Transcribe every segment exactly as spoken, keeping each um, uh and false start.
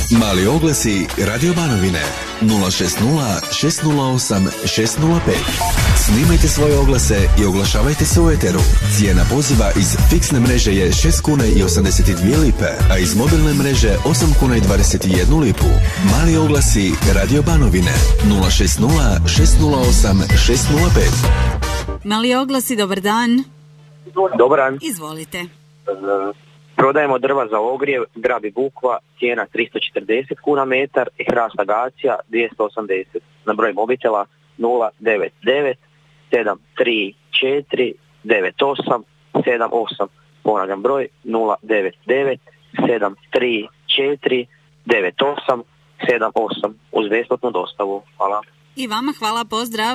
Mali oglasi Radio Banovine nula šest nula šest nula osam šest nula pet. Snimajte svoje oglase i oglašavajte se u eteru. Cijena poziva iz fiksne mreže je šest kuna i osamdeset dvije lipe, a iz mobilne mreže osam kuna i dvadeset jednu lipu. Mali oglasi Radio Banovine nula šest nula šest nula osam šest nula pet. Mali oglasi, dobar dan. Dobar dan. Izvolite. Prodajemo drva za ogrjev, grab i bukva, cijena tristo četrdeset kuna metar i hrast agacija dvjesto osamdeset. Na broj mobitela nula devet devet sedam tri četiri devet osam sedam osam. Ponavljam broj nula devet devet sedam tri četiri devet osam sedam osam uz besplatnu dostavu. Hvala. I vama hvala, pozdrav.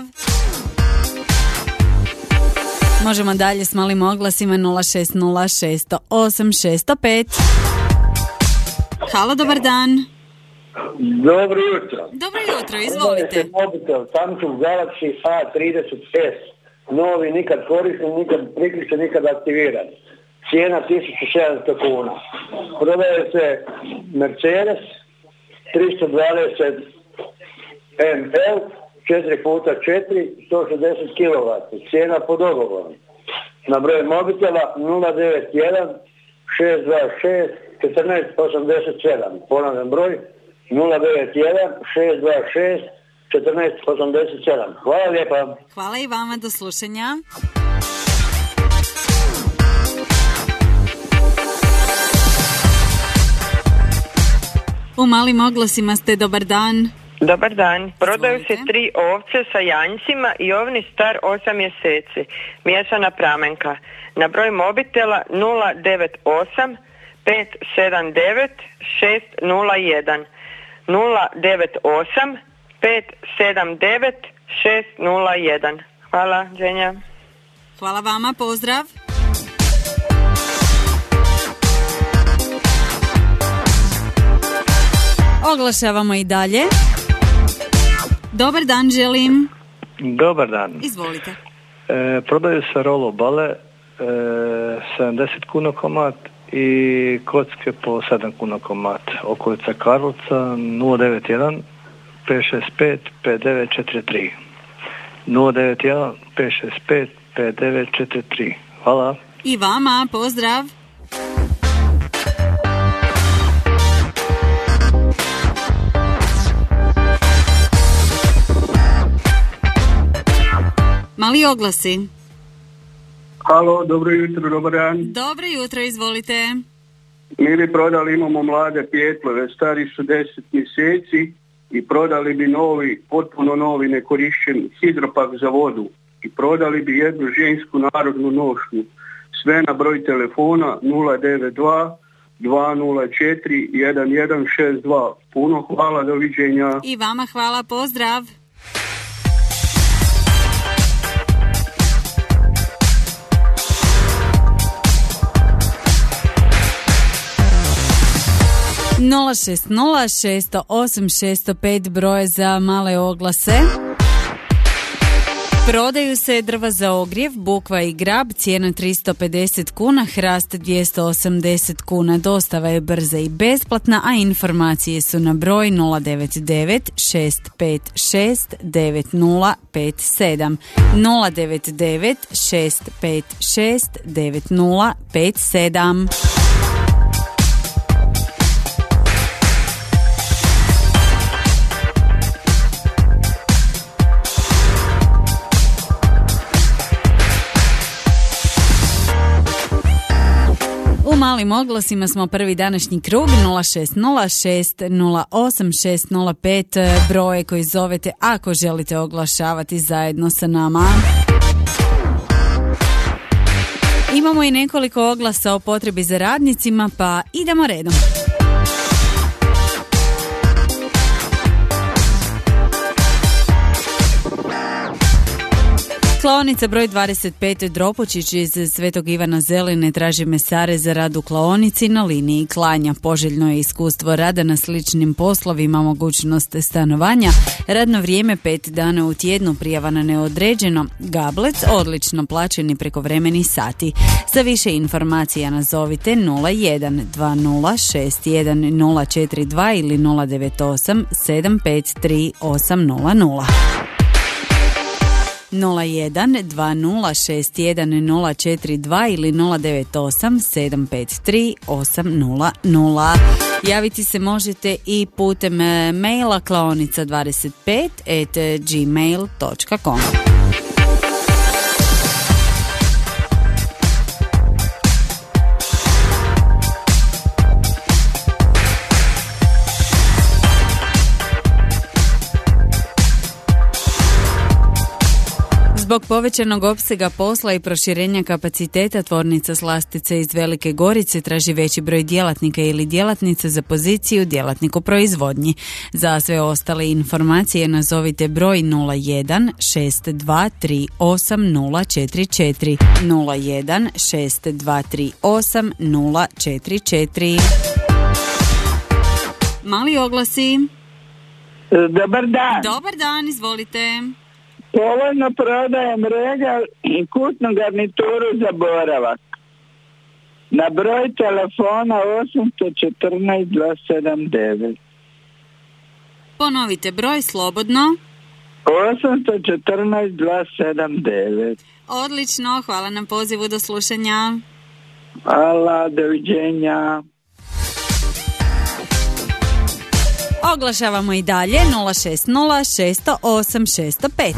Možemo dalje s malim oglasima nula šest nula šest nula osam šest nula pet. Halo, dobar dan. Dobro jutro. Dobro jutro, izvolite. Mobitel Samsung Galaxy A trideset S. Novi, nikad koristan, nikad priključen, nikad aktiviran. Cijena tisuću sedamsto kuna. Prodaje se Mercedes tristo dvadeset mililitara, četiri puta četiri, sto šezdeset kilovata. Cijena po dogovoru. Na broj mobitela nula devet jedan šest dva šest četrnaest osamdeset sedam. Ponavljam broj nula devet jedan šest dva šest četrnaest osamdeset sedam. Hvala lijepa. Hvala i vama, do slušanja. U malim oglasima ste, dobar dan. Dobar dan. Prodaju Izvolite. se tri ovce sa janjcima i ovni star osam mjeseci. Miješana pramenka. Na broj mobitela nula devet osam pet sedam devet šest nula jedan. nula devet osam pet sedam devet šest nula jedan. Hvala, Ženja. Hvala vama, pozdrav. Oglašavamo i dalje. Dobar dan, želim. Dobar dan. Izvolite. E, prodaju se rolo bale, e, sedamdeset kuna komad i kocke po sedam kuna komad. Okolica Karlovca nula devet jedan pet šest pet pet devet četiri tri. nula devet jedan pet šest pet pet devet četiri tri. Hvala. I vama, pozdrav. Mali oglasi. Halo, dobro jutro, dobar dan. Dobro jutro, izvolite. Mi bi prodali, imamo mlade pjetlove, stari su deset mjeseci i prodali bi novi, potpuno novi nekorišćen hidropak za vodu i prodali bi jednu žensku narodnu nošnju. Sve na broj telefona nula devet dva dva nula četiri jedan jedan šest dva. Puno hvala, doviđenja. I vama hvala, pozdrav. nula šest nula šest nula osam šest nula pet broje za male oglase. Prodaju se drva za ogrjev, bukva i grab, cijena tristo pedeset kuna, hrast dvjesto osamdeset kuna. Dostava je brza i besplatna, a informacije su na broj nula devet devet šest pet šest devet nula pet sedam. nula devet devet šest pet šest devet nula pet sedam. U malim oglasima smo prvi današnji krug nula šest nula šest nula osam šest nula pet broje koji zovete ako želite oglašavati zajedno sa nama. Imamo i nekoliko oglasa o potrebi za radnicima, pa idemo redom. Klaonica broj dvadeset pet Dropučić iz Svetog Ivana Zeline traži mesare za rad u klaonici na liniji klanja. Poželjno je iskustvo rada na sličnim poslovima, mogućnost stanovanja, radno vrijeme pet dana u tjednu, prijava na neodređeno, gablec, odlično plaćeni prekovremeni sati. Za više informacija nazovite nula jedan dva nula šest jedan nula četiri dva ili nula devet osam sedam pet tri osam nula nula. nula jedan dva nula šest jedan nula četiri dva ili nula devet osam sedam pet tri osam nula nula. Javiti se možete i putem maila klaonica dvadeset pet at gmail dot com. Zbog povećanog opsega posla i proširenja kapaciteta tvornica Slastice iz Velike Gorice traži veći broj djelatnika ili djelatnice za poziciju djelatnik u proizvodnji. Za sve ostale informacije nazovite broj nula jedan šest dva tri osam nula četiri četiri nula jedan šest dva tri osam nula četiri četiri. Mali oglasi. Dobar dan. Dobar dan, izvolite. Povoljno prodajem regal i kućnu garnituru za boravak. Na broj telefona osam jedan četiri dva sedam devet. Ponovite broj slobodno. osam jedan četiri dva sedam devet. Odlično, hvala na pozivu, do slušanja. Hvala, doviđenja. Oglašavamo i dalje nula šest nula šest zero osam šest zero pet.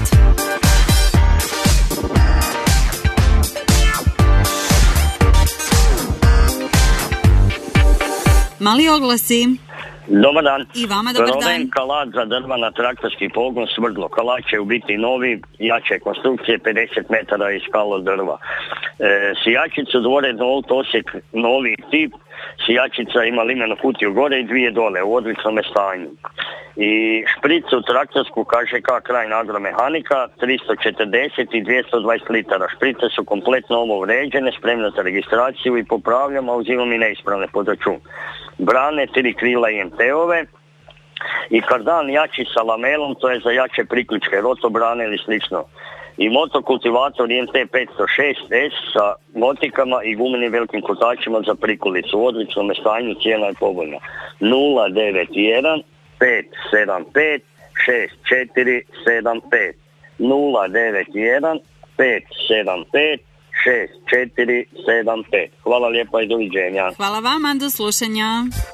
Mali oglasi. Dobar dan. I vama dobar dan. Prodajem kalač za drva na traktorski pogon Svrdlo. Kalač će u biti novi, jače konstrukcije, pedeset metara iz kalo drva. E, sijačicu dvoredno olt osjek, novi tip. Sijačica ima limenu kutiju gore i dvije dole u odličnom stanju. I špricu traktorsku K Ž K Krajina agromehanika tristo četrdeset i dvjesto dvadeset litara. Šprice su kompletno ovo uređene, spremne za registraciju i popravljam, a uzimam i neispravne pod račun. Brane, tri krila i M T-ove i kardan jači sa lamelom, to je za jače priključke, rotobrane ili slično. I motokultivator I M T petsto šest S sa motikama i gumenim velikim kotačima za prikulicu. U odličnom stanju, cijena je povoljna. nula devet jedan pet sedam pet šest četiri sedam pet nula devet jedan pet sedam pet šest četiri sedam pet. Hvala lijepa i doviđenja. Hvala vama, do slušanja.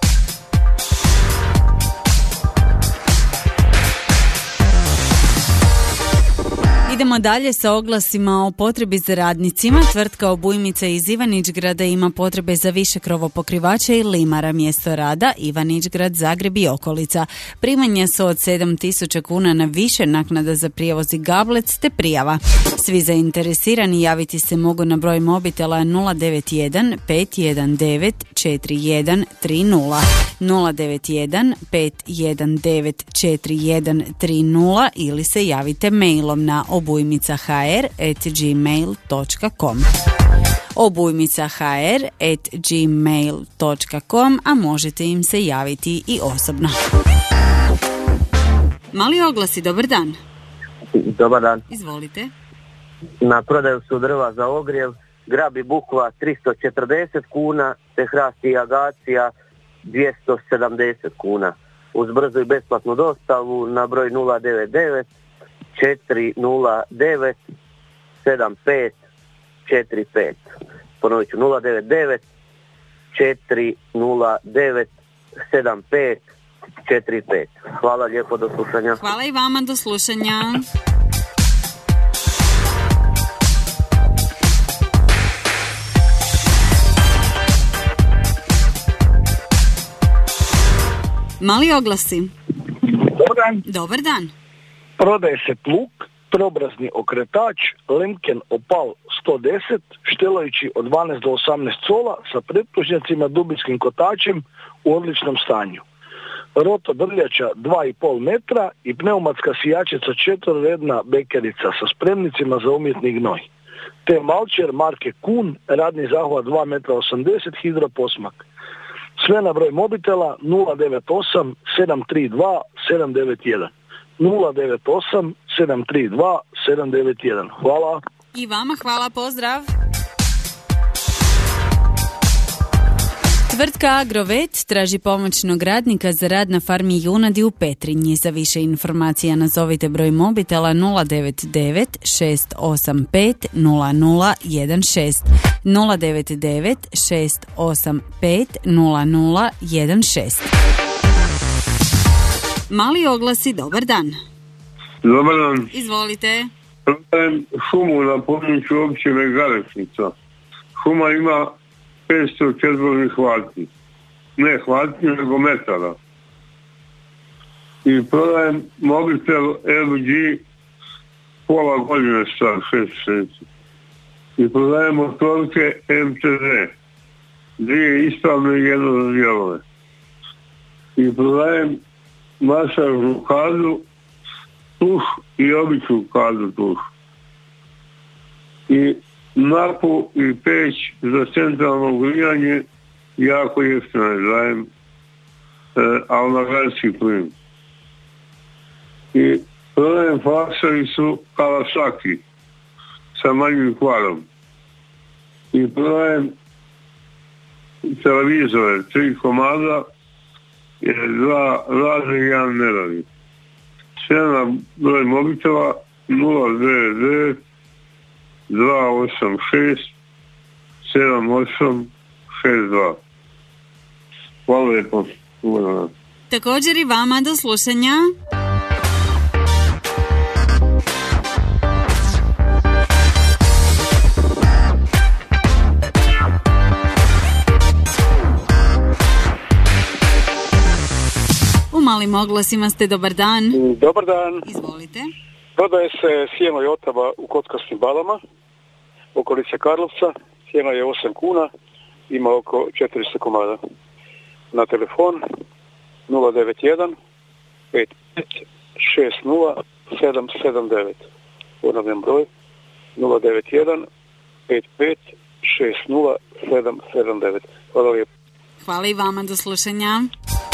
Idemo dalje sa oglasima o potrebi za radnicima. Tvrtka Obujmica iz Ivanić-grada ima potrebe za više krovopokrivača i limara. Mjesto rada Ivanić-grad, Zagreb i okolica. Primanja su od sedam tisuća kuna na više, naknada za prijevoz i gablec te prijava. Svi zainteresirani javiti se mogu na broj mobitela nula devet jedan pet jedan devet četiri jedan tri nula nula devet jedan pet jedan devet četiri jedan tri nula ili se javite mailom na obujmica h r at gmail dot com obujmica h r at gmail dot com, a možete im se javiti i osobno. Mali oglasi, dobar dan. Dobar dan. Izvolite. Na prodaju su drva za ogrjev, grab i bukva tristo četrdeset kuna, te hrast i agacija dvjesto sedamdeset kuna. Uz brzu i besplatnu dostavu na broj nula devet devet četiri nula devet sedam pet četiri pet. Ponovit ću nula devet devet četiri nula devet sedam pet četiri pet. Hvala lijepo, do slušanja. Hvala i vama, do slušanja. Mali oglasi. Dobar dan. Dobar dan. Prodaje se plug, trobrazni okretač, Lemken Opal sto deset, štelajući od dvanaest do osamnaest cola sa pretplužnjacima dubinskim kotačem u odličnom stanju. roto drljača dva i pol metra i pneumatska sijačica četveroredna bekerica sa spremnicima za umjetni gnoj. Te malčer marke Kun, radni zahvat dva metra osamdeset, hidroposmak. Sve na broj mobitela nula devet osam sedam tri dva sedam devet jedan. nula devet osam sedam tri dva sedam devet jedan. Hvala. I vama hvala, pozdrav. Tvrtka Agrovet traži pomoćnog radnika za rad na farmi junadi u Petrinji. Za više informacija nazovite broj mobitela nula devet devet šest osam pet nula nula jedan šest nula devet devet šest osam pet nula nula jedan šest. Mali oglasi, dobar dan. Dobar dan. Izvolite. Prodajem šumu na području općine Garešnica. Šuma ima petsto četvornih hvati. Ne hvati, nego metara. I prodajem mobitel L G pola godine star, šest mjeseci. I prodajem motorke M T D. Dvije ispravne i jedno za dijelove. I prodajem masažnu kadu, tuš i običnu kadu tuš. I napu i peć za centralno grijanje jako jeftino je dajem, e, ali na gradski plin. I prodajem flaksaricu Kawasaki sa manjim kvarom. I prodajem televizore, tri komada, dva rade i jedan ne radi. Sve na broj mobitela nula devet devet dva osam šest sedam osam šest dva. Hvala lijepo. Hvala. Također i vama, do slušanja. U malim oglasima ste, dobar dan. Dobar dan. Izvolite. Prodaje se sjeno i otava u kockastim balama, okolice Karlovca, cijena je osam kuna, ima oko četiristo komada. Na telefon nula devet jedan pet pet šest nula sedam sedam devet. Ponavljam broj nula devet jedan pet pet šest nula sedam sedam devet. Hvala lijepo. Hvala i vama, do slušanja.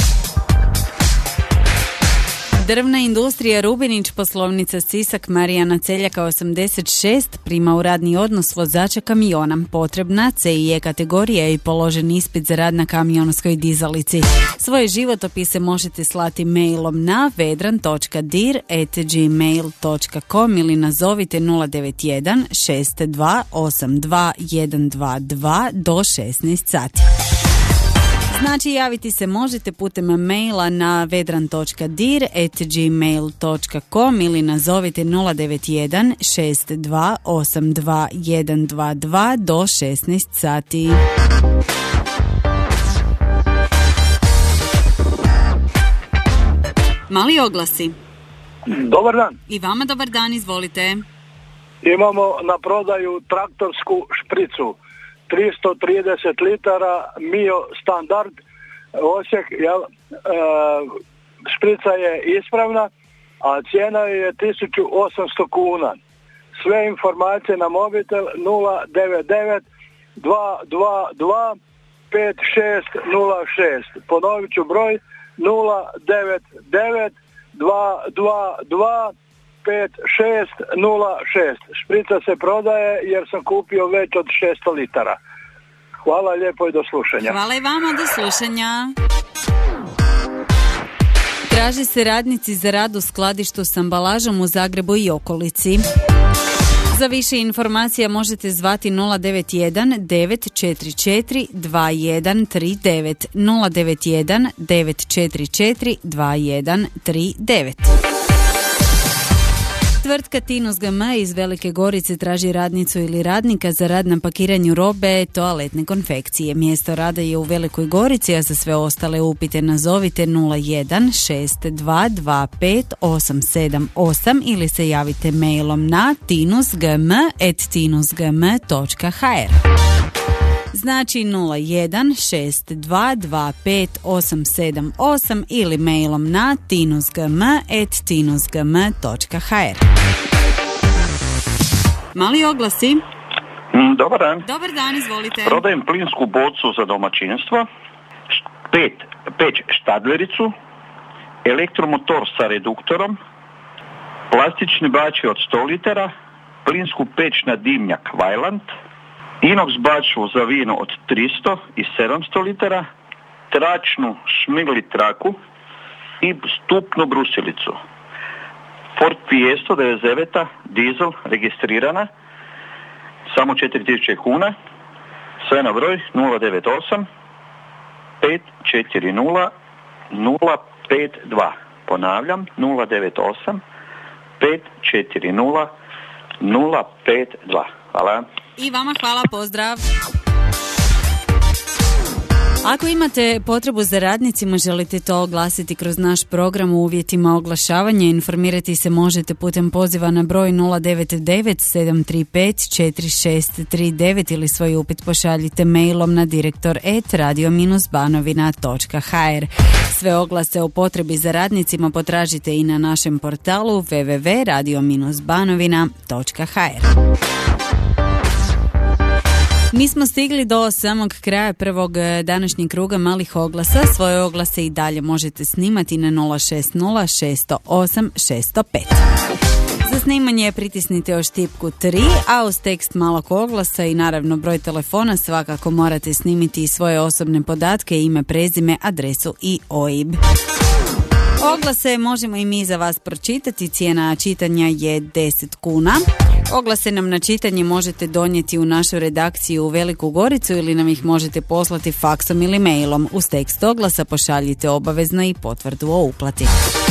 Drvna industrija Rubinić, poslovnica Sisak, Marijana Celjaka osamdeset šest, prima u radni odnos vozača kamiona. Potrebna C i E kategorija i položen ispit za rad na kamionskoj dizalici. Svoje životopise možete slati mailom na vedran točka dir at gmail točka com ili nazovite nula devet jedan šest dva osam dva jedan dva dva do šesnaest sati. Znači, javiti se možete putem maila na vedran točka dir at gmail točka com ili nazovite nula devet jedan šest dva osam dva jedan dva dva do šesnaest sati. Mali oglasi. Dobar dan. I vama dobar dan, izvolite. Imamo na prodaju traktorsku špricu. tristo trideset litara Mio standard Osijek, jel, e, šprica je ispravna, a cijena je tisuću osamsto kuna. Sve informacije na mobitel nula devet devet dva dva dva pet šest nula šest. Ponovit ću broj nula devet devet dva dva dva pet šest nula šest. Šprica se prodaje jer sam kupio već od šesto litara. Hvala lijepo i do slušanja. Hvala i vama, do slušanja. Traži se radnici za rad u skladištu s ambalažom u Zagrebu i okolici. Za više informacija možete zvati nula devet jedan devet četiri četiri dva jedan tri devet nula devet jedan devet četiri četiri dva jedan tri devet. Tvrtka Tinus G M iz Velike Gorice traži radnicu ili radnika za rad na pakiranju robe toaletne konfekcije. Mjesto rada je u Velikoj Gorici, a za sve ostale upite nazovite nula jedan šest dva dva pet osam sedam osam ili se javite mailom na tinusgm at tinusgm točka h r. Znači nula jedan šest dva dva pet osam sedam osam ili mailom na tinusgm at tinusgm točka h r. Mali oglasi. Dobar dan. Dobar dan, izvolite. Prodajem plinsku bocu za domaćinstvo, pet, peć štadlericu, elektromotor sa reduktorom, plastični bačvi od sto litara, plinsku peć na dimnjak Vajlant, inox bačvu za vino od tristo i sedamsto litara, tračnu šmigli traku i stupnu brusilicu. Ford Fiesta devedeset devet dizel registrirana, samo četiri tisuće kuna, sve na broj nula devet osam pet četiri nula nula pet dva. Ponavljam, nula devet osam pet četiri nula nula pet dva. Hvala. I vama hvala, pozdrav. Ako imate potrebu za radnicima, želite to oglasiti kroz naš program u uvjetima oglašavanja, informirati se možete putem poziva na broj nula devet devet sedam tri pet četiri šest tri devet ili svoj upit pošaljite mailom na direktor at radio banovina točka h r. Sve oglase o potrebi za radnicima potražite i na našem portalu w w w točka radio banovina točka h r. Mi smo stigli do samog kraja prvog današnjeg kruga malih oglasa. Svoje oglase i dalje možete snimati na nula šest nula šest zero osam šest zero pet. Za snimanje pritisnite još tipku tri, a uz tekst malog oglasa i naravno broj telefona svakako morate snimiti i svoje osobne podatke, ime, prezime, adresu i o i b. Oglase možemo i mi za vas pročitati, cijena čitanja je deset kuna. Oglase nam na čitanje možete donijeti u našu redakciju u Veliku Goricu ili nam ih možete poslati faksom ili mailom. Uz tekst oglasa pošaljite obavezno i potvrdu o uplati.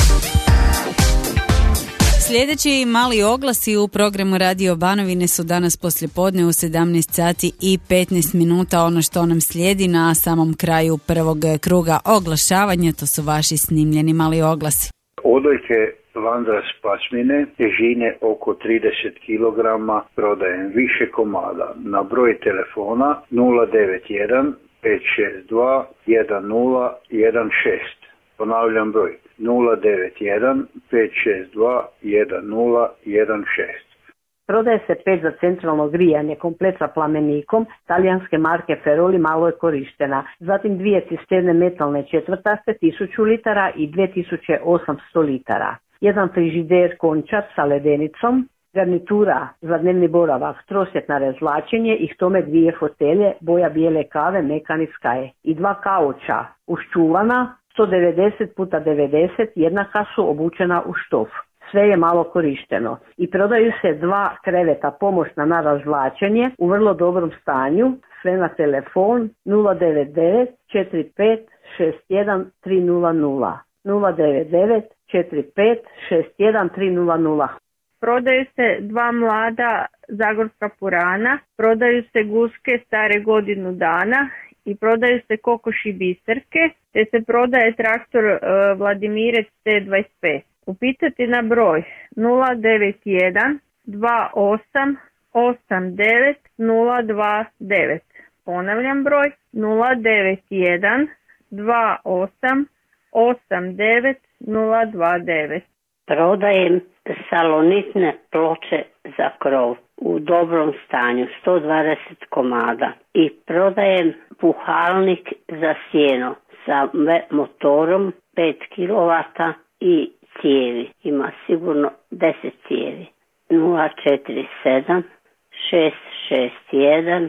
Sljedeći mali oglasi u programu Radio Banovine su danas poslijepodne u sedamnaest sati i petnaest minuta. Ono što nam slijedi na samom kraju prvog kruga oglašavanja, to su vaši snimljeni mali oglasi. Odojke Landras pasmine, težine oko trideset kilograma, prodajem više komada. Na broj telefona nula devet jedan pet šest dva jedan nula jedan šest. Ponavljam broj nula devet jedan pet šest dva jedan nula jedan šest. Prodaje se peć za centralno grijanje, komplet sa plamenikom, talijanske marke Feroli, malo je korištena. Zatim dvije cisterne metalne četvrtaste, tisuću litara i dvije tisuće osamsto litara. Jedan frižider končar sa ledenicom, garnitura za dnevni boravak, trosjek na razvlačenje i k tome dvije fotelje, boja bijele kave, mekani Sky. I dva kauča uščuvana, sto devedeset puta devedeset, jednaka su obučena u štof. Sve je malo korišteno. I prodaju se dva kreveta pomoćna na razvlačenje u vrlo dobrom stanju, sve na telefon nula devet devet četiri pet šest jedan tri nula nula. nula devet devet četiri pet šest jedan tri nula nula. Prodaju se dva mlada zagorska purana, prodaju se guske stare godinu dana i prodaju se kokoši biserke, te se prodaje traktor uh, Vladimirec T dvadeset pet. Upitati na broj nula devet jedan dva osam osam devet nula dva devet. Ponavljam broj nula devet jedan dva osam osam devet nula dva devet. Prodajem salonitne ploče za krov u dobrom stanju, sto dvadeset komada. I prodajem puhalnik za sjeno sa motorom pet kilovata i cijevi. Ima sigurno deset cijevi. nula četiri sedam šest šest jedan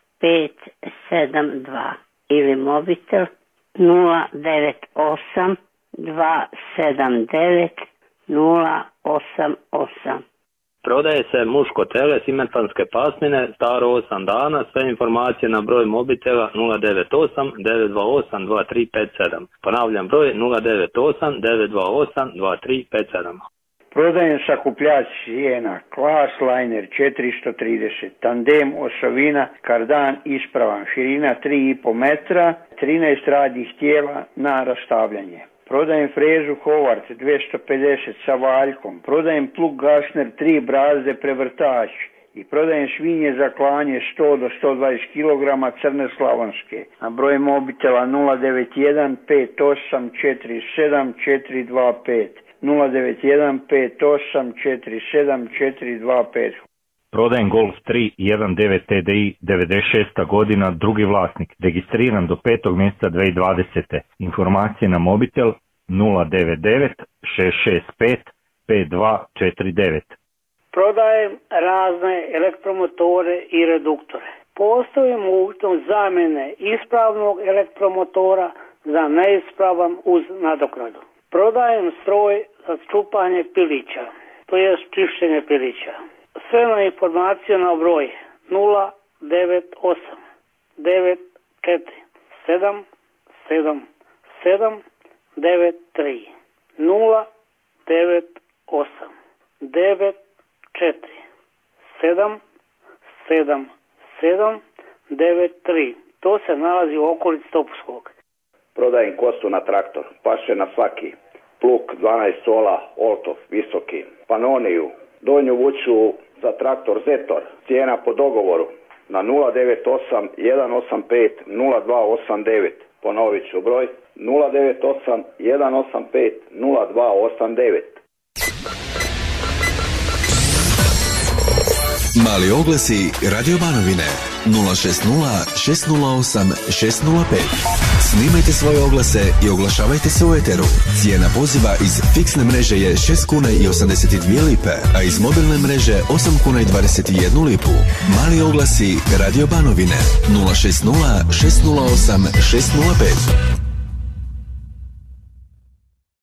pet sedam dva ili mobitel nula devet osam dva sedam devet nula osam osam. Prodaje se muško tele simentalske pasmine, staro osam dana, sve informacije na broj mobitela nula devet osam devet dva osam dva tri pet sedam. Ponavljam broj nula devet osam devet dva osam dva tri pet sedam. Prodajem sakupljač sjena, Klas Liner četiristo trideset, tandem osovina, kardan ispravan, širina tri i pol metra, trinaest radnih tijela na rastavljanje. Prodajem frezu Howard dvjesto pedeset sa valjkom. Prodajem plug Gassner tri brazde prevrtač i prodajem svinje za klanje sto do sto dvadeset kilograma crne slavonske. Na broj mobitela nula devet jedan pet osam četiri sedam četiri dva pet. nula devet jedan pet osam četiri sedam četiri dva pet. Prodajem Golf tri jedan devet T D I devedeset šesta godina, drugi vlasnik, registriran do petog mjeseca dvije tisuće dvadesete. Informacije na mobitel nula devet devet šest šest pet pet dva četiri devet. Prodajem razne elektromotore i reduktore. Postoji mogućnost zamjene ispravnog elektromotora za neispravan uz nadoknadu. Prodajem stroj za čupanje pilića, to je čišćenje pilića. Sve na informaciju na broj nula devet osam devet četiri sedam sedam sedam devet tri. nula devet osam devet četiri sedam sedam sedam devet tri. To se nalazi u okolici Topuskog. Prodajem kostu na traktor, paše na svaki, pluk dvanaest sola, Oltov, visoki, Panoniju, donju vuču za traktor Zetor, cijena po dogovoru na nula devet osam jedan osam pet nula dva osam devet. Ponovit ću broj nula devet osam jedan osam pet nula dva osam devet. Mali oglasi Radio Banovine nula šest nula šest nula osam šest nula pet. Snimajte svoje oglase i oglašavajte se u eteru. Cijena poziva iz fiksne mreže je šest kuna i osamdeset dvije lipe, a iz mobilne mreže osam kuna i dvadeset jednu lipu. Mali oglasi Radio Banovine nula šest nula šest nula osam šest nula pet.